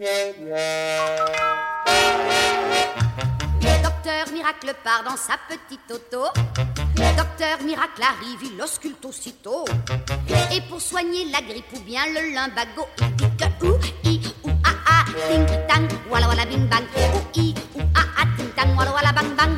Docteur Miracle part dans sa petite auto. Docteur Miracle arrive, il ausculte aussitôt. Et pour soigner la grippe ou bien le lumbago, il dit que ou, i, ou, a, a, ting, tang, walla walla bing bang. Ou, i, ou, a, a, ting, tang, walla walla bang bang.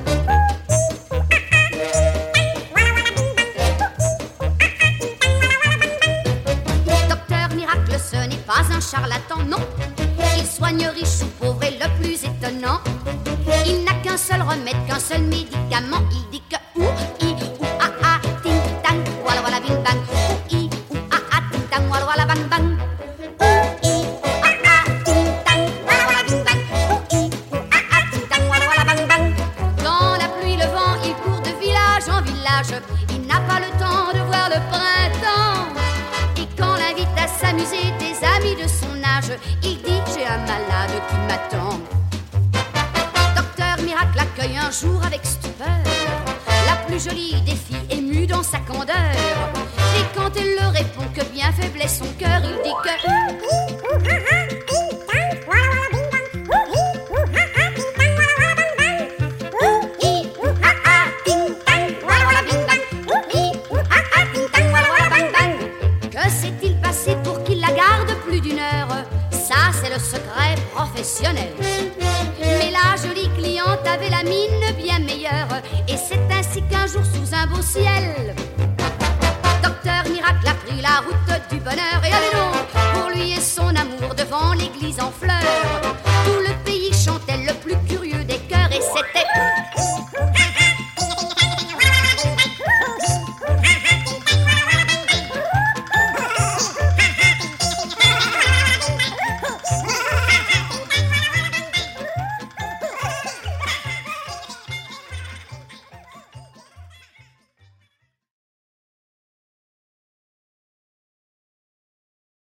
Docteur Miracle, ce n'est pas un charlatan, non. Il soigne riche ou pauvre et le plus étonnant, il n'a qu'un seul remède, qu'un seul médicament. Il dit que ou, i, ou, a, a, ting, tang, walla walla bing bang. Ou, i, ou, a, a, ting, tang, walla walla bang bang. Ou, i, ou, a, a, ting, tang, walla walla bing bang. Ou, i, ou, a, a, ting, tang, walla walla bang bang. Dans la pluie, le vent, il court de village en village. Il n'a pas le temps de voir le printemps. Et quand l'invite à s'amuser des amis de son âge, il dit j'ai un malade qui m'attend. Docteur Miracle accueille un jour avec stupeur la plus jolie des filles émue dans sa candeur. Et quand elle le répond que bien faible est son cœur, il dit que que s'est-il passé pour qu'il la garde plus d'une heure? Ça, c'est le secret professionnel. Mais la jolie cliente avait la mine bien meilleure. Et c'est ainsi qu'un jour, sous un beau ciel, Docteur Miracle a pris la route du bonheur. Et allez donc, pour lui et son amour, devant l'église en fleurs,